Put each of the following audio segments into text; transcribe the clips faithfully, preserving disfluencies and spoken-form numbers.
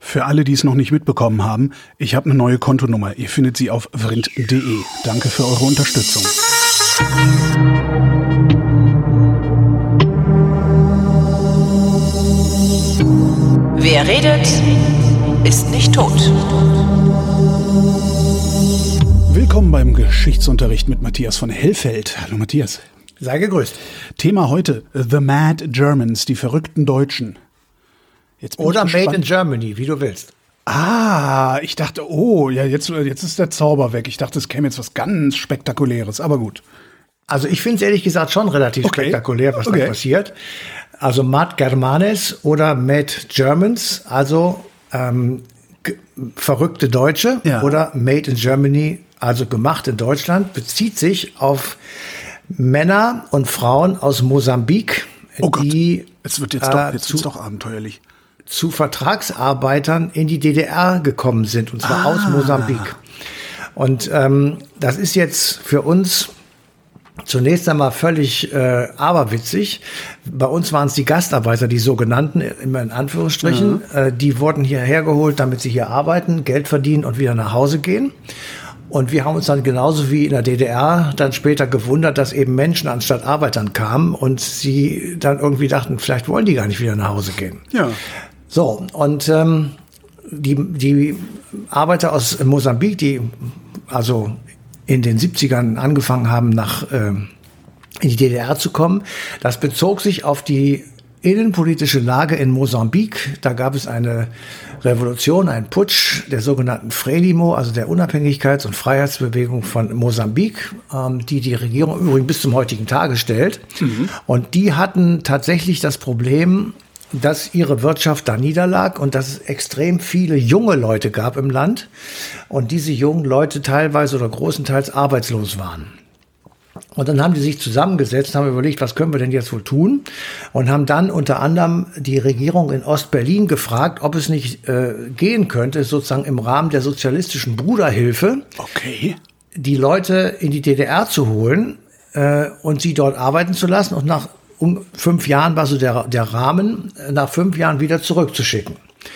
Für alle, die es noch nicht mitbekommen haben, ich habe eine neue Kontonummer. Ihr findet sie auf vrind punkt de. Danke für eure Unterstützung. Wer redet, ist nicht tot. Willkommen beim Geschichtsunterricht mit Matthias von Hellfeld. Hallo Matthias. Sei gegrüßt. Thema heute, The Mad Germans, die verrückten Deutschen. Jetzt bin Oder ich Made gespannt. in Germany, wie du willst. Ah, ich dachte, oh, ja, jetzt, jetzt ist der Zauber weg. Ich dachte, es käme jetzt was ganz Spektakuläres, aber gut. Also ich finde es ehrlich gesagt schon relativ Okay. spektakulär, was Okay. da passiert. Also Mad Germanes oder Made Germans, also ähm, g- verrückte Deutsche Ja. oder Made in Germany, also gemacht in Deutschland, bezieht sich auf Männer und Frauen aus Mosambik, Oh Gott, die es wird jetzt äh, doch, jetzt zu, wird's doch abenteuerlich. zu Vertragsarbeitern in die D D R gekommen sind, und zwar Ah. aus Mosambik. Und ähm, das ist jetzt für uns zunächst einmal völlig äh, aberwitzig. Bei uns waren es die Gastarbeiter, die sogenannten, immer in Anführungsstrichen. Mhm. Äh, die wurden hierher geholt, damit sie hier arbeiten, Geld verdienen und wieder nach Hause gehen. Und wir haben uns dann genauso wie in der D D R dann später gewundert, dass eben Menschen anstatt Arbeitern kamen und sie dann irgendwie dachten, vielleicht wollen die gar nicht wieder nach Hause gehen. Ja. So, und ähm, die, die Arbeiter aus Mosambik, die also in den siebzigern angefangen haben, nach ähm, in die D D R zu kommen, das bezog sich auf die innenpolitische Lage in Mosambik. Da gab es eine Revolution, einen Putsch der sogenannten Frelimo, also der Unabhängigkeits- und Freiheitsbewegung von Mosambik, ähm, die die Regierung übrigens bis zum heutigen Tage stellt. Mhm. Und die hatten tatsächlich das Problem, dass ihre Wirtschaft da niederlag und dass es extrem viele junge Leute gab im Land und diese jungen Leute teilweise oder großenteils arbeitslos waren. Und dann haben die sich zusammengesetzt, haben überlegt, was können wir denn jetzt wohl tun? Und haben dann unter anderem die Regierung in Ostberlin gefragt, ob es nicht äh, gehen könnte, sozusagen im Rahmen der sozialistischen Bruderhilfe, Okay. die Leute in die D D R zu holen äh, und sie dort arbeiten zu lassen und nach um fünf Jahren war so der, der Rahmen, nach fünf Jahren wieder zurückzuschicken.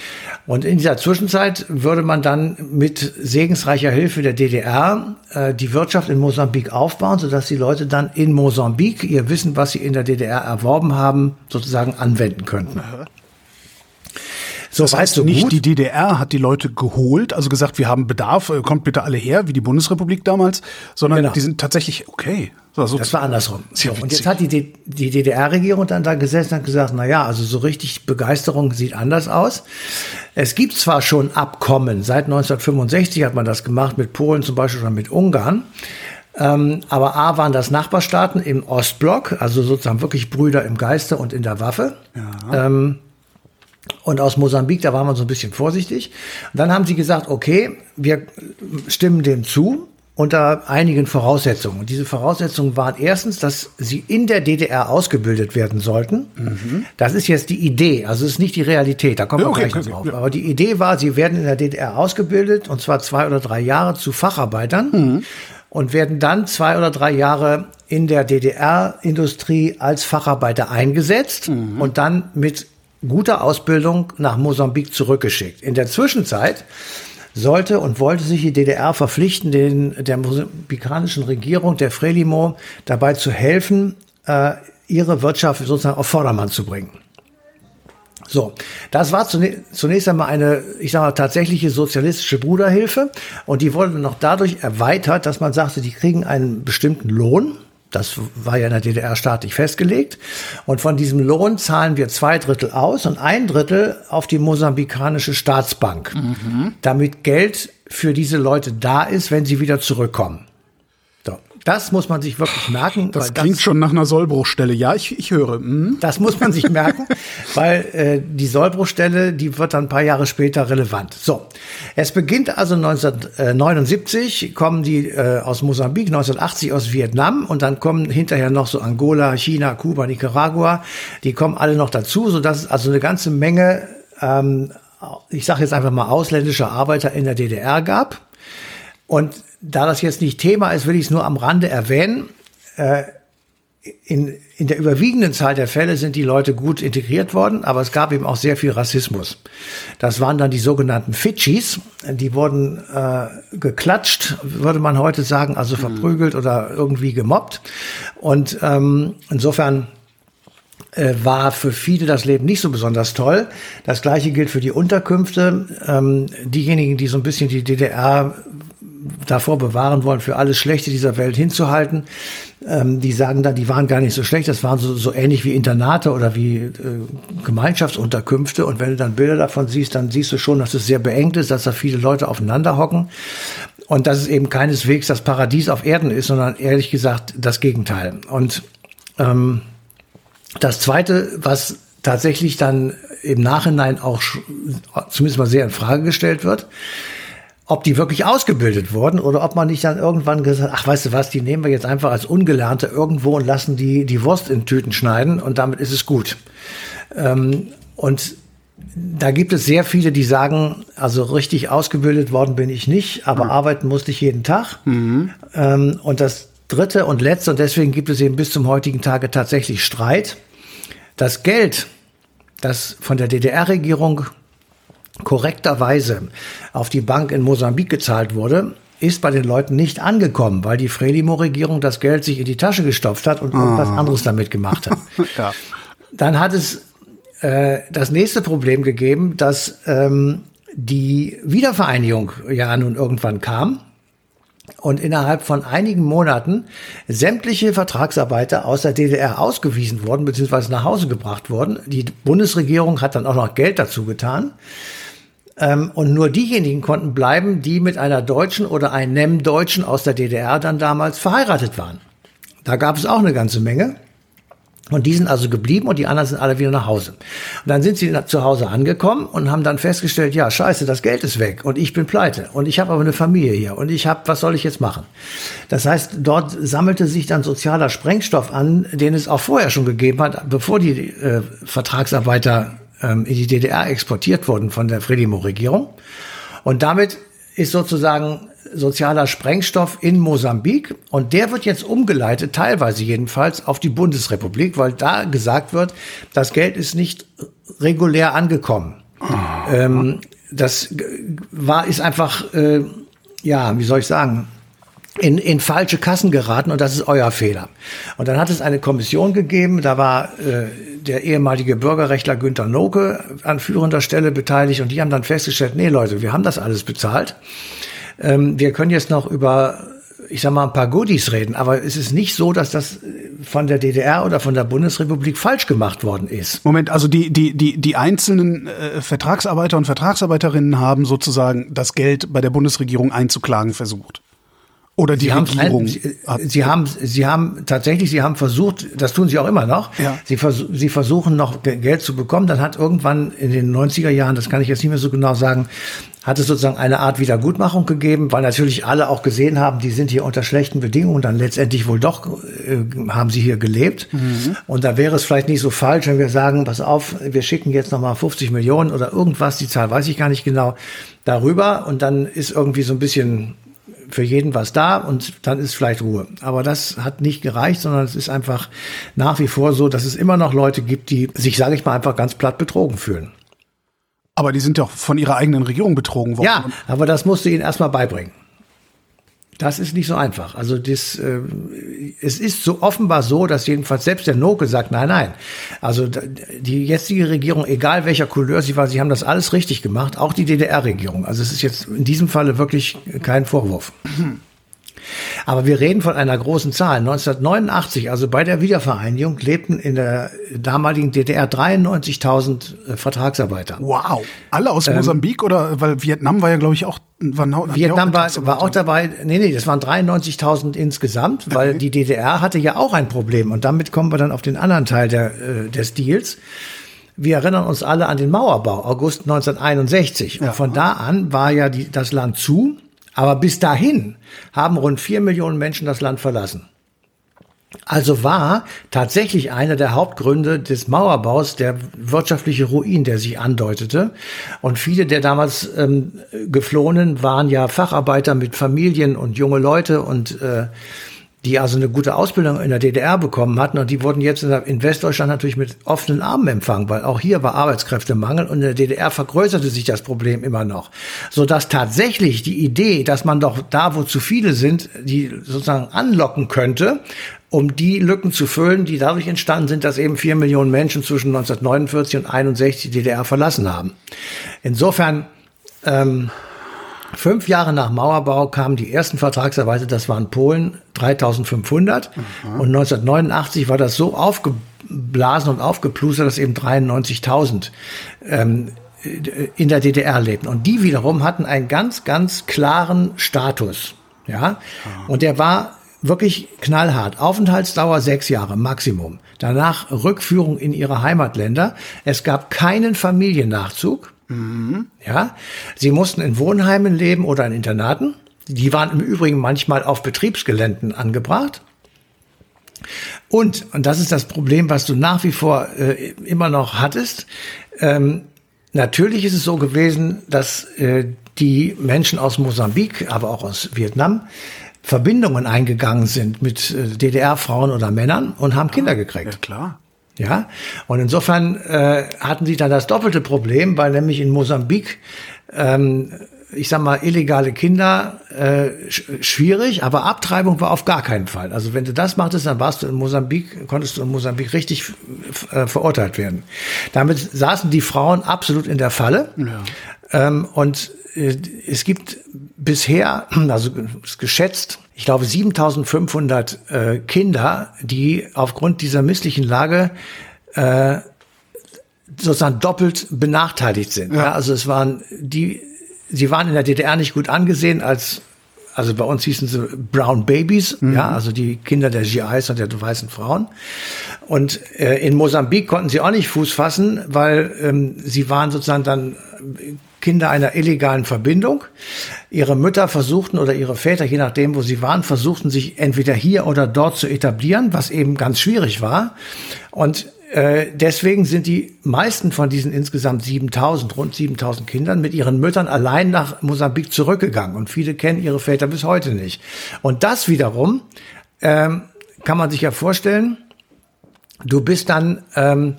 Und in dieser Zwischenzeit würde man dann mit segensreicher Hilfe der D D R äh, die Wirtschaft in Mosambik aufbauen, sodass die Leute dann in Mosambik ihr Wissen, was sie in der D D R erworben haben, sozusagen anwenden könnten. So Das heißt, so nicht gut. die D D R hat die Leute geholt, also gesagt, wir haben Bedarf, äh, kommt bitte alle her, wie die Bundesrepublik damals, sondern Genau. die sind tatsächlich, okay. So, so Das war andersrum. Ist ja So, und witzig. jetzt hat die, D- die D D R-Regierung dann da gesessen und hat gesagt, na ja, also so richtig Begeisterung sieht anders aus. Es gibt zwar schon Abkommen, seit neunzehnhundertfünfundsechzig hat man das gemacht, mit Polen zum Beispiel oder mit Ungarn. Ähm, aber A waren das Nachbarstaaten im Ostblock, also sozusagen wirklich Brüder im Geiste und in der Waffe. Ja. Ähm, Und aus Mosambik, da war man so ein bisschen vorsichtig. Und dann haben sie gesagt, okay, wir stimmen dem zu unter einigen Voraussetzungen. Und diese Voraussetzungen waren erstens, dass sie in der D D R ausgebildet werden sollten. Mhm. Das ist jetzt die Idee, also es ist nicht die Realität, da kommen Ja, wir okay, gleich noch okay, drauf. ja. Aber die Idee war, sie werden in der D D R ausgebildet, und zwar zwei oder drei Jahre zu Facharbeitern. Mhm. Und werden dann zwei oder drei Jahre in der D D R-Industrie als Facharbeiter eingesetzt mhm. und dann mit guter Ausbildung nach Mosambik zurückgeschickt. In der Zwischenzeit sollte und wollte sich die D D R verpflichten, den, der mosambikanischen Regierung, der Frelimo, dabei zu helfen, äh, ihre Wirtschaft sozusagen auf Vordermann zu bringen. So, das war zunächst einmal eine, ich sage mal, tatsächliche sozialistische Bruderhilfe, und die wurde noch dadurch erweitert, dass man sagte, die kriegen einen bestimmten Lohn. Das war ja in der D D R staatlich festgelegt. Und von diesem Lohn zahlen wir zwei Drittel aus und ein Drittel auf die mosambikanische Staatsbank, mhm. damit Geld für diese Leute da ist, wenn sie wieder zurückkommen. So, das muss man sich wirklich merken. Das weil klingt das, schon nach einer Sollbruchstelle. Ja, ich, ich höre. Hm. Das muss man sich merken, weil äh, die Sollbruchstelle, die wird dann ein paar Jahre später relevant. So, es beginnt also neunzehnhundertneunundsiebzig, kommen die äh, aus Mosambik, neunzehnhundertachtzig aus Vietnam, und dann kommen hinterher noch so Angola, China, Kuba, Nicaragua. Die kommen alle noch dazu, sodass es also eine ganze Menge, ähm, ich sage jetzt einfach mal, ausländischer Arbeiter in der D D R gab. Und da das jetzt nicht Thema ist, will ich es nur am Rande erwähnen. Äh, in, in der überwiegenden Zahl der Fälle sind die Leute gut integriert worden, aber es gab eben auch sehr viel Rassismus. Das waren dann die sogenannten Fidschis, die wurden äh, geklatscht, würde man heute sagen, also verprügelt oder irgendwie gemobbt. Und ähm, insofern äh, war für viele das Leben nicht so besonders toll. Das Gleiche gilt für die Unterkünfte. Ähm, diejenigen, die so ein bisschen die D D R davor bewahren wollen, für alles Schlechte dieser Welt hinzuhalten. Ähm, die sagen dann, die waren gar nicht so schlecht, das waren so, so ähnlich wie Internate oder wie äh, Gemeinschaftsunterkünfte. Und wenn du dann Bilder davon siehst, dann siehst du schon, dass es sehr beengt ist, dass da viele Leute aufeinander hocken und dass es eben keineswegs das Paradies auf Erden ist, sondern ehrlich gesagt das Gegenteil. Und ähm, das Zweite, was tatsächlich dann im Nachhinein auch zumindest mal sehr in Frage gestellt wird, ob die wirklich ausgebildet wurden oder ob man nicht dann irgendwann gesagt, ach, weißt du was, die nehmen wir jetzt einfach als Ungelernte irgendwo und lassen die die Wurst in Tüten schneiden und damit ist es gut. Ähm, und da gibt es sehr viele, die sagen, also richtig ausgebildet worden bin ich nicht, aber mhm. arbeiten musste ich jeden Tag. Mhm. Ähm, und das Dritte und Letzte, und deswegen gibt es eben bis zum heutigen Tage tatsächlich Streit, das Geld, das von der D D R-Regierung korrekterweise auf die Bank in Mosambik gezahlt wurde, ist bei den Leuten nicht angekommen, weil die Frelimo-Regierung das Geld sich in die Tasche gestopft hat und irgendwas oh. anderes damit gemacht hat. Ja. Dann hat es äh, das nächste Problem gegeben, dass ähm, die Wiedervereinigung ja nun irgendwann kam und innerhalb von einigen Monaten sämtliche Vertragsarbeiter aus der D D R ausgewiesen wurden bzw. nach Hause gebracht wurden. Die Bundesregierung hat dann auch noch Geld dazu getan. Ähm, und nur diejenigen konnten bleiben, die mit einer Deutschen oder einem Deutschen aus der D D R dann damals verheiratet waren. Da gab es auch eine ganze Menge. Und die sind also geblieben und die anderen sind alle wieder nach Hause. Und dann sind sie zu Hause angekommen und haben dann festgestellt, ja, scheiße, das Geld ist weg und ich bin pleite und ich habe aber eine Familie hier und ich habe, was soll ich jetzt machen? Das heißt, dort sammelte sich dann sozialer Sprengstoff an, den es auch vorher schon gegeben hat, bevor die äh, Vertragsarbeiter ähm, in die D D R exportiert wurden von der Frelimo-Regierung. Und damit ist sozusagen sozialer Sprengstoff in Mosambik und der wird jetzt umgeleitet, teilweise jedenfalls, auf die Bundesrepublik, weil da gesagt wird, das Geld ist nicht regulär angekommen. Oh. Ähm, das war, ist einfach, äh, ja, wie soll ich sagen, in, in falsche Kassen geraten und das ist euer Fehler. Und dann hat es eine Kommission gegeben, da war äh, der ehemalige Bürgerrechtler Günter Noke an führender Stelle beteiligt und die haben dann festgestellt, nee Leute, wir haben das alles bezahlt. Ähm, wir können jetzt noch über, ich sag mal, ein paar Goodies reden, aber es ist nicht so, dass das von der D D R oder von der Bundesrepublik falsch gemacht worden ist. Moment, also die die die die einzelnen äh, Vertragsarbeiter und Vertragsarbeiterinnen haben sozusagen das Geld bei der Bundesregierung einzuklagen versucht. Oder die Sie Regierung. Ein, sie, sie haben, sie haben tatsächlich, sie haben versucht, das tun sie auch immer noch. Ja. Sie, vers, sie versuchen noch Geld zu bekommen. Dann hat irgendwann in den neunziger Jahren, das kann ich jetzt nicht mehr so genau sagen, hat es sozusagen eine Art Wiedergutmachung gegeben, weil natürlich alle auch gesehen haben, die sind hier unter schlechten Bedingungen, dann letztendlich wohl doch äh, haben sie hier gelebt. Mhm. Und da wäre es vielleicht nicht so falsch, wenn wir sagen, pass auf, wir schicken jetzt nochmal fünfzig Millionen oder irgendwas, die Zahl weiß ich gar nicht genau, darüber und dann ist irgendwie so ein bisschen für jeden was da und dann ist vielleicht Ruhe. Aber das hat nicht gereicht, sondern es ist einfach nach wie vor so, dass es immer noch Leute gibt, die sich, sage ich mal, einfach ganz platt betrogen fühlen. Aber die sind doch von ihrer eigenen Regierung betrogen worden. Ja, aber das musst du ihnen erstmal beibringen. Das ist nicht so einfach. Also das, äh, es ist so offenbar so, dass jedenfalls selbst der Noke sagt, nein, nein. Also die jetzige Regierung, egal welcher Couleur sie war, sie haben das alles richtig gemacht, auch die D D R-Regierung. Also es ist jetzt in diesem Falle wirklich kein Vorwurf. Mhm. Aber wir reden von einer großen Zahl. neunzehnhundertneunundachtzig, also bei der Wiedervereinigung, lebten in der damaligen D D R dreiundneunzigtausend äh, Vertragsarbeiter. Wow. Alle aus ähm, Mosambik oder? Weil Vietnam war ja, glaube ich, auch... War, Vietnam war, war auch dabei. Nee, nee, das waren dreiundneunzigtausend insgesamt, weil okay. Die D D R hatte ja auch ein Problem. Und damit kommen wir dann auf den anderen Teil der, äh, des Deals. Wir erinnern uns alle an den Mauerbau, August neunzehnhunderteinundsechzig. Ja. Und von da an war ja die, das Land zu. Aber bis dahin haben rund vier Millionen Menschen das Land verlassen. Also war tatsächlich einer der Hauptgründe des Mauerbaus der wirtschaftliche Ruin, der sich andeutete. Und viele der damals ähm, Geflohenen waren ja Facharbeiter mit Familien und junge Leute und äh, die also eine gute Ausbildung in der D D R bekommen hatten, und die wurden jetzt in, der, in Westdeutschland natürlich mit offenen Armen empfangen, weil auch hier war Arbeitskräftemangel und in der D D R vergrößerte sich das Problem immer noch. Sodass tatsächlich die Idee, dass man doch da, wo zu viele sind, die sozusagen anlocken könnte, um die Lücken zu füllen, die dadurch entstanden sind, dass eben vier Millionen Menschen zwischen neunzehnhundertneunundvierzig und einundsechzig die D D R verlassen haben. Insofern, ähm, fünf Jahre nach Mauerbau kamen die ersten Vertragsarbeiter, das waren Polen, dreitausendfünfhundert. Mhm. Und neunzehnhundertneunundachtzig war das so aufgeblasen und aufgeplustert, dass eben dreiundneunzigtausend ähm, in der D D R lebten. Und die wiederum hatten einen ganz, ganz klaren Status. Ja, mhm. Und der war wirklich knallhart. Aufenthaltsdauer sechs Jahre Maximum. Danach Rückführung in ihre Heimatländer. Es gab keinen Familiennachzug. Mhm. Ja, sie mussten in Wohnheimen leben oder in Internaten. Die waren im Übrigen manchmal auf Betriebsgeländen angebracht. Und, und das ist das Problem, was du nach wie vor äh, immer noch hattest. Ähm, natürlich ist es so gewesen, dass äh, die Menschen aus Mosambik, aber auch aus Vietnam, Verbindungen eingegangen sind mit äh, D D R-Frauen oder Männern und haben Kinder gekriegt. Ja, klar. Ja, und insofern äh, hatten sie dann das doppelte Problem, weil nämlich in Mosambik, ähm, ich sag mal, illegale Kinder äh, sch- schwierig, aber Abtreibung war auf gar keinen Fall. Also wenn du das machtest, dann warst du in Mosambik, konntest du in Mosambik richtig f- äh, verurteilt werden. Damit saßen die Frauen absolut in der Falle. Ja. Ähm, und äh, es gibt bisher, also geschätzt, ich glaube siebentausendfünfhundert äh, Kinder, die aufgrund dieser misslichen Lage äh, sozusagen doppelt benachteiligt sind. Ja. Ja, also es waren die, sie waren in der D D R nicht gut angesehen als, also bei uns hießen sie Brown Babies, mhm. ja, also die Kinder der G Is und der weißen Frauen. Und äh, in Mosambik konnten sie auch nicht Fuß fassen, weil ähm, sie waren sozusagen dann Kinder einer illegalen Verbindung. Ihre Mütter versuchten oder ihre Väter, je nachdem, wo sie waren, versuchten sich entweder hier oder dort zu etablieren, was eben ganz schwierig war. Und äh, deswegen sind die meisten von diesen insgesamt siebentausend, rund siebentausend Kindern mit ihren Müttern allein nach Mosambik zurückgegangen. Und viele kennen ihre Väter bis heute nicht. Und das wiederum ähm, kann man sich ja vorstellen, du bist dann ähm,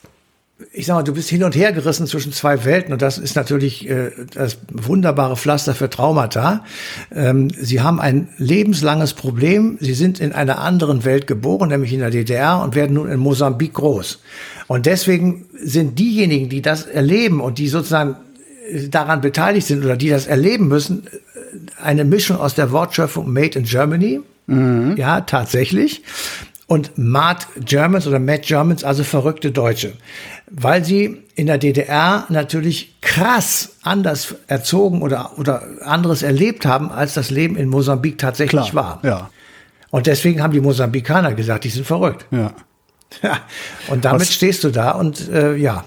ich sag mal, du bist hin und her gerissen zwischen zwei Welten, und das ist natürlich äh, das wunderbare Pflaster für Traumata. Ähm, sie haben ein lebenslanges Problem. Sie sind in einer anderen Welt geboren, nämlich in der D D R, und werden nun in Mosambik groß. Und deswegen sind diejenigen, die das erleben und die sozusagen daran beteiligt sind oder die das erleben müssen, eine Mischung aus der Wortschöpfung Made in Germany, mhm. ja, tatsächlich, und Mad Germans oder Mad Germans, also verrückte Deutsche. Weil sie in der D D R natürlich krass anders erzogen oder, oder anderes erlebt haben, als das Leben in Mosambik tatsächlich Klar, war. Ja. Und deswegen haben die Mosambikaner gesagt, die sind verrückt. Ja. Ja. Und damit Was, stehst du da und äh, ja.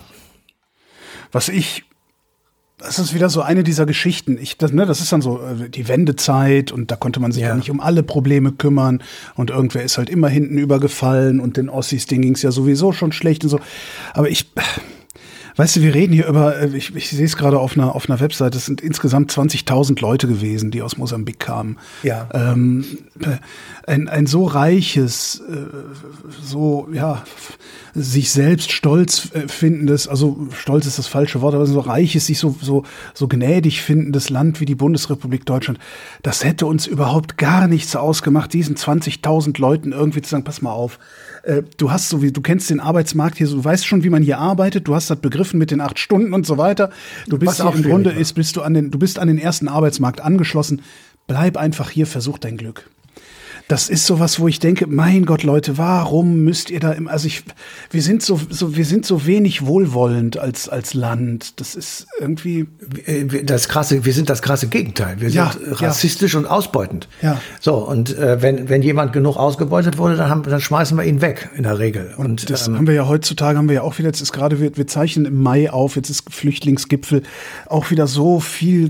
Was ich Das ist wieder so eine dieser Geschichten. Ich, das, ne, das ist dann so äh, die Wendezeit, und da konnte man sich ja. ja nicht um alle Probleme kümmern, und irgendwer ist halt immer hinten übergefallen, und den Ossis, denen ging's ja sowieso schon schlecht und so. Aber ich, weißt du, wir reden hier über, ich, ich sehe es gerade auf einer auf einer Webseite, es sind insgesamt zwanzigtausend Leute gewesen, die aus Mosambik kamen. Ja. Ähm, ein, ein so reiches, so, ja, sich selbst stolz findendes, also stolz ist das falsche Wort, aber so reiches, sich so, so, so gnädig findendes Land wie die Bundesrepublik Deutschland, das hätte uns überhaupt gar nichts ausgemacht, diesen zwanzigtausend Leuten irgendwie zu sagen, pass mal auf, äh, du hast so wie, du kennst den Arbeitsmarkt hier, so, du weißt schon, wie man hier arbeitet, du hast das begriffen mit den acht Stunden und so weiter, du bist auch im Grunde, ist, bist du an den, du bist an den ersten Arbeitsmarkt angeschlossen, bleib einfach hier, versuch dein Glück. Das ist sowas, wo ich denke, mein Gott, Leute, warum müsst ihr da immer, also ich, wir sind so, so, wir sind so wenig wohlwollend als, als Land. Das ist irgendwie. Das krasse, wir sind das krasse Gegenteil. Wir ja, sind rassistisch ja. und ausbeutend. Ja. So, und äh, wenn, wenn jemand genug ausgebeutet wurde, dann haben, dann schmeißen wir ihn weg, in der Regel. Und, und das ähm, haben wir ja heutzutage, haben wir ja auch wieder, jetzt ist gerade, wir, wir zeichnen im Mai auf, jetzt ist Flüchtlingsgipfel, auch wieder so viel ge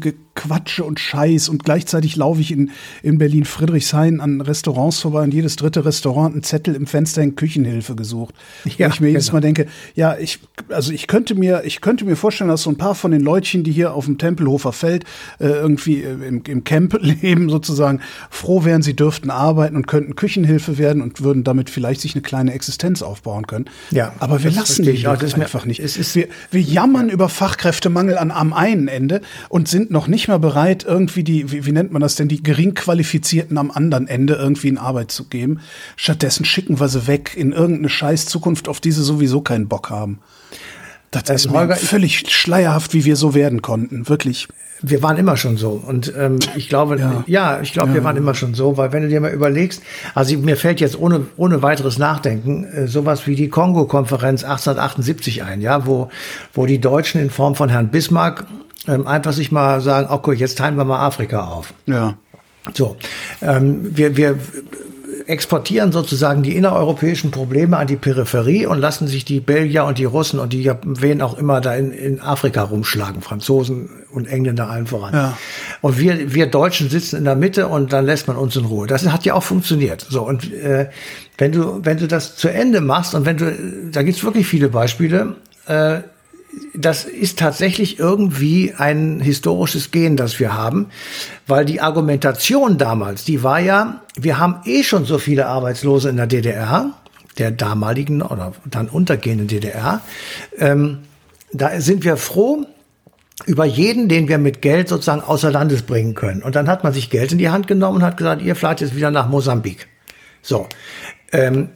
quatsche und Scheiß und gleichzeitig laufe ich in, in Berlin-Friedrichshain an Restaurants vorbei und jedes dritte Restaurant einen Zettel im Fenster in Küchenhilfe gesucht. Ja, wo ich mir jedes Mal denke, ja, ich, also ich könnte mir, ich könnte mir vorstellen, dass so ein paar von den Leutchen, die hier auf dem Tempelhofer Feld äh, irgendwie äh, im, im Camp leben sozusagen, froh wären, sie dürften arbeiten und könnten Küchenhilfe werden und würden damit vielleicht sich eine kleine Existenz aufbauen können. Ja, aber wir lassen die auch, das einfach nicht. Es ist, wir, wir jammern ja. über Fachkräftemangel an, am einen Ende und sind noch nicht mal bereit, irgendwie die, wie, wie nennt man das denn, die Geringqualifizierten am anderen Ende irgendwie in Arbeit zu geben. Stattdessen schicken wir sie weg in irgendeine scheiß Zukunft, auf die sie sowieso keinen Bock haben. Das, das ist mir Holger, völlig schleierhaft, wie wir so werden konnten, wirklich. Wir waren immer schon so und ähm, ich glaube, ja, ja ich glaube, ja. wir waren immer schon so, weil wenn du dir mal überlegst, also mir fällt jetzt ohne ohne weiteres Nachdenken äh, sowas wie die Kongo-Konferenz achtzehnhundertachtundsiebzig ein, ja, wo wo die Deutschen in Form von Herrn Bismarck ähm, einfach sich mal sagen, okay, jetzt teilen wir mal Afrika auf. Ja. So, ähm, wir wir exportieren sozusagen die innereuropäischen Probleme an die Peripherie und lassen sich die Belgier und die Russen und die wen auch immer da in, in Afrika rumschlagen, Franzosen und Engländer allen voran. Ja. Und wir wir Deutschen sitzen in der Mitte und dann lässt man uns in Ruhe. Das hat ja auch funktioniert. So, und äh, wenn du wenn du das zu Ende machst und wenn du, da gibt's wirklich viele Beispiele, äh, das ist tatsächlich irgendwie ein historisches Gen, das wir haben, weil die Argumentation damals, die war ja, wir haben eh schon so viele Arbeitslose in der D D R, der damaligen oder dann untergehenden D D R, ähm, da sind wir froh über jeden, den wir mit Geld sozusagen außer Landes bringen können. Und dann hat man sich Geld in die Hand genommen und hat gesagt, ihr fahrt jetzt wieder nach Mosambik. So, ähm,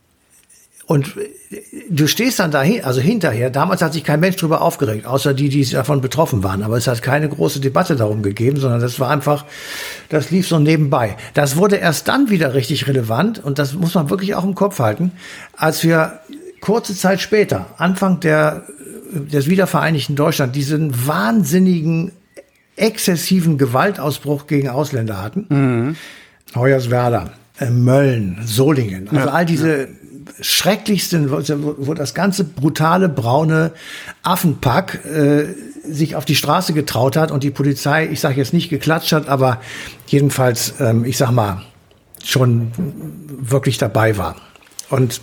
und du stehst dann dahin, also hinterher, damals hat sich kein Mensch drüber aufgeregt, außer die, die davon betroffen waren. Aber es hat keine große Debatte darum gegeben, sondern das war einfach, das lief so nebenbei. Das wurde erst dann wieder richtig relevant und das muss man wirklich auch im Kopf halten, als wir kurze Zeit später, Anfang der, des wiedervereinigten Deutschland, diesen wahnsinnigen, exzessiven Gewaltausbruch gegen Ausländer hatten. Mhm. Hoyerswerda, äh, Mölln, Solingen, also ja, all diese ja. schrecklichsten, wo, wo das ganze brutale, braune Affenpack äh, sich auf die Straße getraut hat und die Polizei, ich sage jetzt nicht geklatscht hat, aber jedenfalls, ähm, ich sag mal, schon wirklich dabei war. Und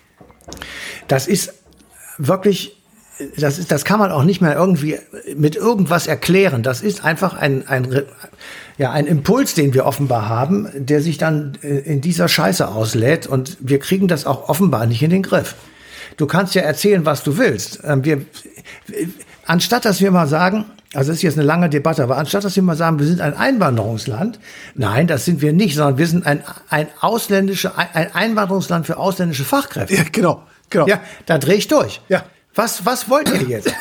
das ist wirklich, das ist, das kann man auch nicht mehr irgendwie mit irgendwas erklären. Das ist einfach ein, ein, ja, ein Impuls, den wir offenbar haben, der sich dann in dieser Scheiße auslädt und wir kriegen das auch offenbar nicht in den Griff. Du kannst ja erzählen, was du willst. Wir, anstatt dass wir mal sagen, also das ist jetzt eine lange Debatte, aber anstatt dass wir mal sagen, wir sind ein Einwanderungsland, nein, das sind wir nicht, sondern wir sind ein, ein ausländische, ein Einwanderungsland für ausländische Fachkräfte. Ja, genau, genau. Ja, da drehe ich durch. Ja. Was, was wollt ihr jetzt?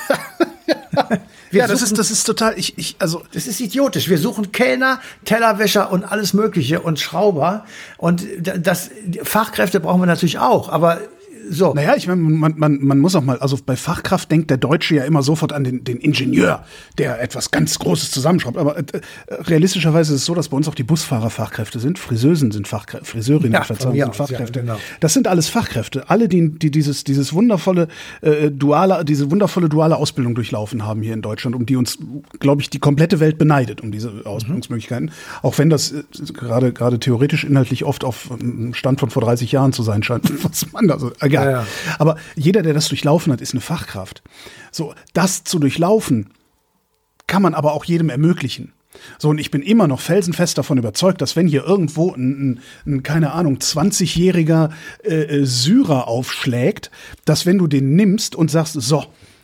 Wir ja, das suchen, ist, das ist total, ich, ich, also. Das ist idiotisch. Wir suchen Kellner, Tellerwäscher und alles Mögliche und Schrauber. Und das, Fachkräfte brauchen wir natürlich auch, aber so. Naja, ich meine, man, man, man muss auch mal, also bei Fachkraft denkt der Deutsche ja immer sofort an den, den Ingenieur, der etwas ganz Großes zusammenschraubt. Aber äh, realistischerweise ist es so, dass bei uns auch die Busfahrer Fachkräfte sind, Friseusen sind Fachkräfte, Friseurinnen ja, sind aus, Fachkräfte. Ja, genau. Das sind alles Fachkräfte. Alle, die, die dieses, dieses wundervolle, äh, duale, diese wundervolle duale Ausbildung durchlaufen haben hier in Deutschland, um die uns, glaube ich, die komplette Welt beneidet, um diese Ausbildungsmöglichkeiten. Mhm. Auch wenn das äh, gerade, gerade theoretisch inhaltlich oft auf einem Stand von vor dreißig Jahren zu sein scheint, was man da so, egal. Ja, ja. Aber jeder, der das durchlaufen hat, ist eine Fachkraft. So, das zu durchlaufen, kann man aber auch jedem ermöglichen. So, und ich bin immer noch felsenfest davon überzeugt, dass wenn hier irgendwo ein, ein, ein keine Ahnung, zwanzigjähriger äh, Syrer aufschlägt, dass wenn du den nimmst und sagst, so,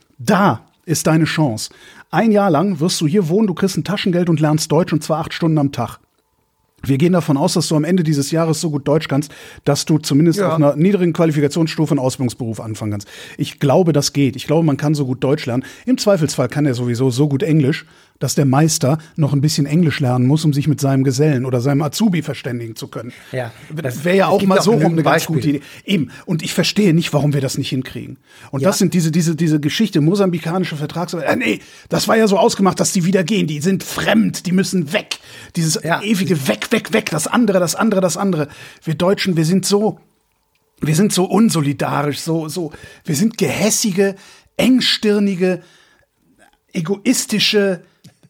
da ist deine Chance. Ein Jahr lang wirst du hier wohnen, du kriegst ein Taschengeld und lernst Deutsch und zwar acht Stunden am Tag. Wir gehen davon aus, dass du am Ende dieses Jahres so gut Deutsch kannst, dass du zumindest ja. auf einer niedrigen Qualifikationsstufe einen Ausbildungsberuf anfangen kannst. Ich glaube, das geht. Ich glaube, man kann so gut Deutsch lernen. Im Zweifelsfall kann er sowieso so gut Englisch, dass der Meister noch ein bisschen Englisch lernen muss, um sich mit seinem Gesellen oder seinem Azubi verständigen zu können. Ja, das wäre ja auch mal so rum eine ganz gute Idee. Eben. Und ich verstehe nicht, warum wir das nicht hinkriegen. Und ja. das sind diese, diese, diese Geschichte, mosambikanische Vertragsarbeit. Äh, nee, das war ja so ausgemacht, dass die wieder gehen. Die sind fremd, die müssen weg. Dieses ja. ewige weg, weg, weg. Das andere, das andere, das andere. Wir Deutschen, wir sind so, wir sind so unsolidarisch, so, so, wir sind gehässige, engstirnige, egoistische,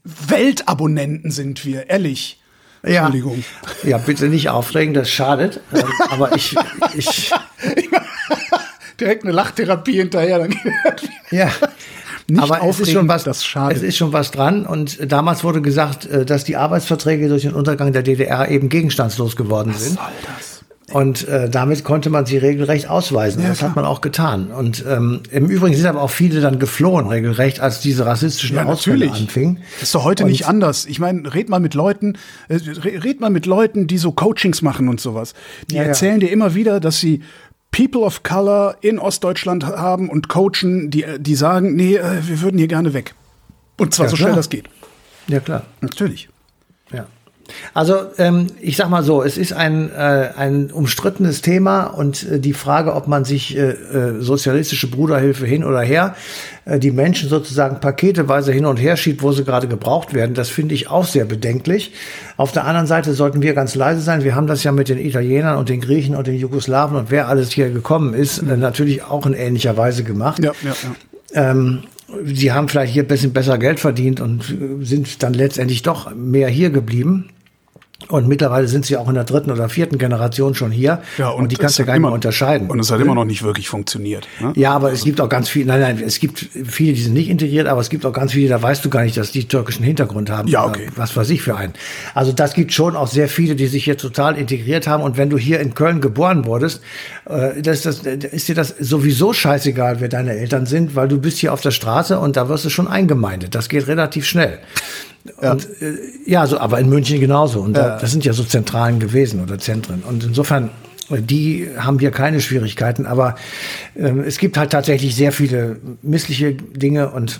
Weltabonnenten sind wir, ehrlich. Ja. Entschuldigung. Ja, bitte nicht aufregen, das schadet. Ähm, aber ich, ich direkt eine Lachtherapie hinterher. Dann ja. Nicht aber es ist schon was, das schadet. Es ist schon was dran. Und damals wurde gesagt, dass die Arbeitsverträge durch den Untergang der D D R eben gegenstandslos geworden sind. Was soll das? Und äh, damit konnte man sie regelrecht ausweisen. Ja, das klar. Hat man auch getan. Und ähm, im Übrigen sind aber auch viele dann geflohen, regelrecht, als diese rassistischen ja, Ausfälle anfingen. Das ist doch heute und nicht anders. Ich meine, red mal mit Leuten, äh, red mal mit Leuten, die so Coachings machen und sowas. Die ja, erzählen ja. dir immer wieder, dass sie People of Color in Ostdeutschland haben und coachen, die, die sagen, nee, äh, wir würden hier gerne weg. Und zwar ja, so klar. schnell das geht. Ja, klar. Natürlich. Ja. Also ähm, ich sag mal so, es ist ein äh, ein umstrittenes Thema und äh, die Frage, ob man sich äh, äh, sozialistische Bruderhilfe hin oder her, äh, die Menschen sozusagen paketeweise hin und her schiebt, wo sie gerade gebraucht werden, das finde ich auch sehr bedenklich. Auf der anderen Seite sollten wir ganz leise sein. Wir haben das ja mit den Italienern und den Griechen und den Jugoslawen und wer alles hier gekommen ist, äh, natürlich auch in ähnlicher Weise gemacht. Ja, ja, ja. Ähm, Sie haben vielleicht hier ein bisschen besser Geld verdient und sind dann letztendlich doch mehr hier geblieben. Und mittlerweile sind sie auch in der dritten oder vierten Generation schon hier. Ja, und, und die kannst du gar nicht mehr unterscheiden. Und es hat immer noch nicht wirklich funktioniert. Ne? Ja, aber also es gibt auch ganz viele, nein, nein, es gibt viele, die sind nicht integriert, aber es gibt auch ganz viele, da weißt du gar nicht, dass die türkischen Hintergrund haben. Ja, okay. Was weiß ich für einen. Also das gibt schon auch sehr viele, die sich hier total integriert haben. Und wenn du hier in Köln geboren wurdest, äh, das, das, ist dir das sowieso scheißegal, wer deine Eltern sind, weil du bist hier auf der Straße und da wirst du schon eingemeindet. Das geht relativ schnell. Ja. Und äh, ja, so, aber in München genauso. Und ja. da, das sind ja so Zentralen gewesen oder Zentren. Und insofern, die haben hier keine Schwierigkeiten. Aber äh, es gibt halt tatsächlich sehr viele missliche Dinge und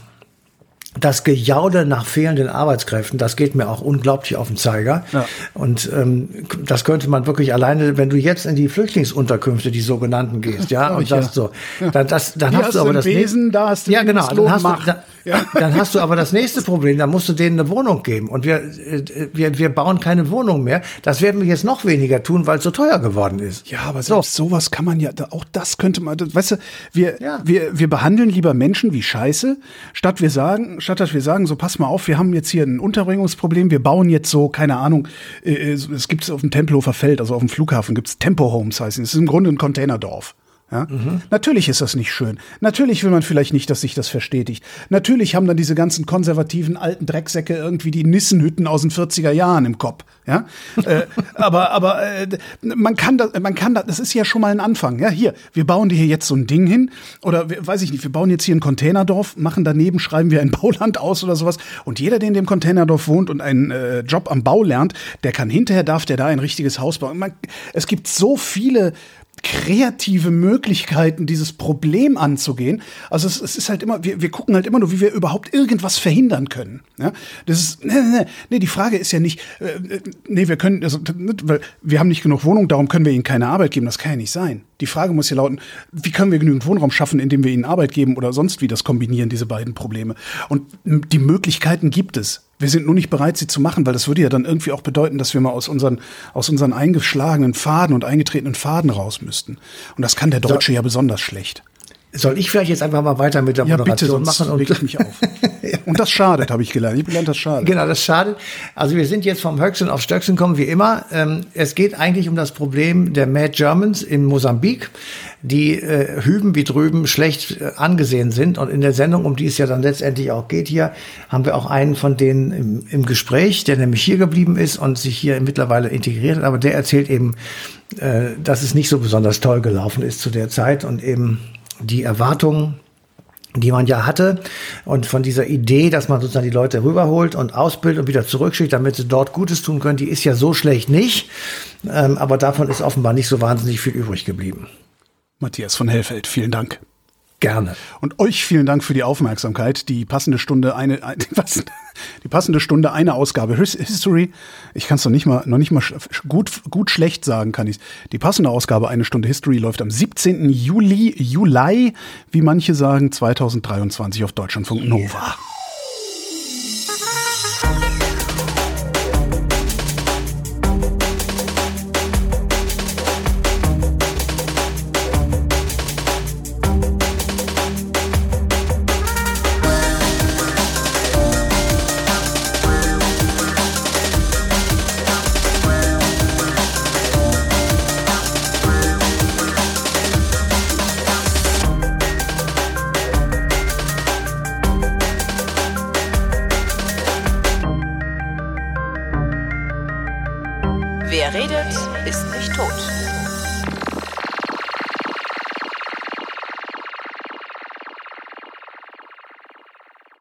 das Gejaule nach fehlenden Arbeitskräften, das geht mir auch unglaublich auf den Zeiger. Ja. Und ähm, das könnte man wirklich alleine, wenn du jetzt in die Flüchtlingsunterkünfte, die sogenannten, gehst, ja, ja und sagst so, dann, das, dann hast, hast du aber das Wesen, da hast du ja genau, dann hast, du, da, ja. dann hast du aber das nächste Problem, dann musst du denen eine Wohnung geben und wir wir wir bauen keine Wohnung mehr. Das werden wir jetzt noch weniger tun, weil es so teuer geworden ist. Ja, aber selbst so. sowas kann man ja, auch das könnte man, weißt du, wir ja. wir wir behandeln lieber Menschen wie Scheiße, statt wir sagen Statt dass wir sagen, so pass mal auf, wir haben jetzt hier ein Unterbringungsproblem, wir bauen jetzt so, keine Ahnung, äh, es gibt es auf dem Tempelhofer Feld, also auf dem Flughafen gibt es Tempo Homes heißen, es ist im Grunde ein Containerdorf. Ja? Mhm. Natürlich ist das nicht schön. Natürlich will man vielleicht nicht, dass sich das verstetigt. Natürlich haben dann diese ganzen konservativen alten Drecksäcke irgendwie die Nissenhütten aus den vierziger Jahren im Kopf. Ja? äh, aber aber äh, man kann das, man kann das, das ist ja schon mal ein Anfang. Ja, hier, wir bauen dir hier jetzt so ein Ding hin oder weiß ich nicht, wir bauen jetzt hier ein Containerdorf, machen daneben, schreiben wir ein Bauland aus oder sowas. Und jeder, der in dem Containerdorf wohnt und einen äh, Job am Bau lernt, der kann hinterher, darf der da ein richtiges Haus bauen. Man, es gibt so viele kreative Möglichkeiten, dieses Problem anzugehen. Also es, es ist halt immer, wir, wir gucken halt immer nur, wie wir überhaupt irgendwas verhindern können. Ja? Das ist, nee, nee, nee, die Frage ist ja nicht, äh, nee, wir können, also, weil wir haben nicht genug Wohnung, darum können wir ihnen keine Arbeit geben. Das kann ja nicht sein. Die Frage muss ja lauten, wie können wir genügend Wohnraum schaffen, indem wir ihnen Arbeit geben oder sonst wie das kombinieren, diese beiden Probleme. Und die Möglichkeiten gibt es. Wir sind nur nicht bereit, sie zu machen, weil das würde ja dann irgendwie auch bedeuten, dass wir mal aus unseren, aus unseren eingeschlagenen Faden und eingetretenen Faden raus müssten. Und das kann der Deutsche so, ja besonders schlecht. Soll ich vielleicht jetzt einfach mal weiter mit der ja, Moderation bitte, machen? Und reg ich mich auf. Ja. Und das schadet, habe ich gelernt. Ich habe gelernt, das schadet. Genau, das schadet. Also wir sind jetzt vom Höchsten auf Stöcksen kommen, wie immer. Ähm, es geht eigentlich um das Problem der Mad Germans in Mosambik, die äh, hüben wie drüben schlecht äh, angesehen sind. Und in der Sendung, um die es ja dann letztendlich auch geht hier, haben wir auch einen von denen im, im Gespräch, der nämlich hier geblieben ist und sich hier mittlerweile integriert hat. Aber der erzählt eben, äh, dass es nicht so besonders toll gelaufen ist zu der Zeit und eben die Erwartungen, die man ja hatte und von dieser Idee, dass man sozusagen die Leute rüberholt und ausbildet und wieder zurückschickt, damit sie dort Gutes tun können, die ist ja so schlecht nicht. Ähm, aber davon ist offenbar nicht so wahnsinnig viel übrig geblieben. Matthias von Hellfeld, vielen Dank. Gerne. Und euch vielen Dank für die Aufmerksamkeit. Die passende Stunde, eine, eine was? Die passende Stunde, eine Ausgabe History. Ich kann es noch nicht mal, noch nicht mal gut, gut schlecht sagen, kann ich. Die passende Ausgabe, eine Stunde History, läuft am siebzehnten Juli, Juli, wie manche sagen, zweitausenddreiundzwanzig auf Deutschlandfunk Nova. Wer redet, ist nicht tot.